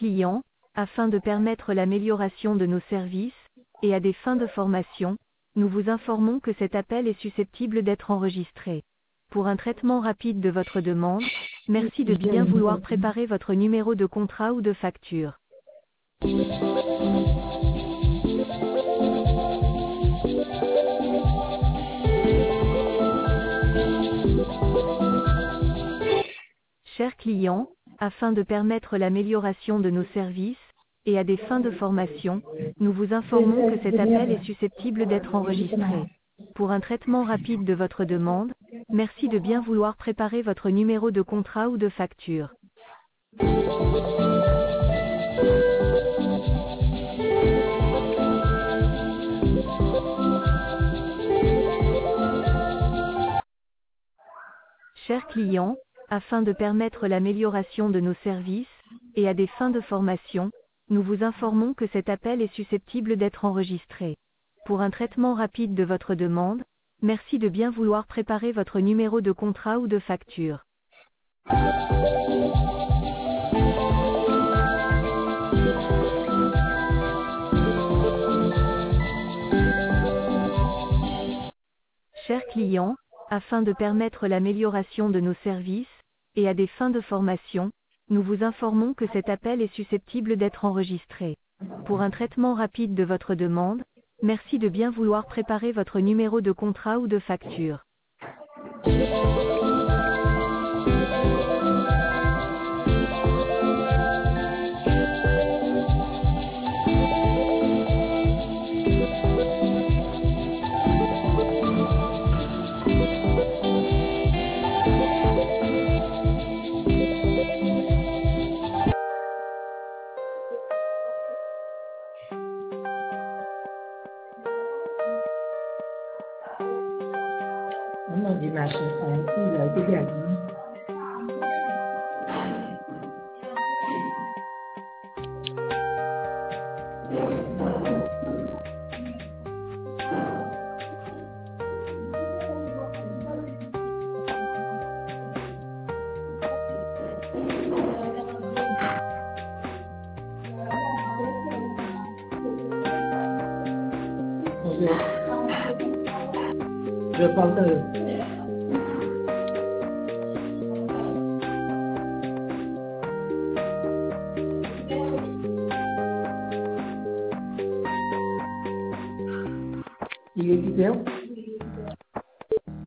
client, afin de permettre l'amélioration de nos services, et à des fins de formation, nous vous informons que cet appel est susceptible d'être enregistré. Pour un traitement rapide de votre demande, merci de bien vouloir préparer votre numéro de contrat ou de facture. Chers clients, afin de permettre l'amélioration de nos services, et à des fins de formation, nous vous informons que cet appel est susceptible d'être enregistré. Pour un traitement rapide de votre demande, merci de bien vouloir préparer votre numéro de contrat ou de facture. Chers clients, afin de permettre l'amélioration de nos services, et à des fins de formation, nous vous informons que cet appel est susceptible d'être enregistré. Pour un traitement rapide de votre demande, merci de bien vouloir préparer votre numéro de contrat ou de facture. Chers clients, afin de permettre l'amélioration de nos services, et à des fins de formation, nous vous informons que cet appel est susceptible d'être enregistré. Pour un traitement rapide de votre demande, merci de bien vouloir préparer votre numéro de contrat ou de facture. Nó chỉ là cái lời cái gì Je parle de il est vidéo.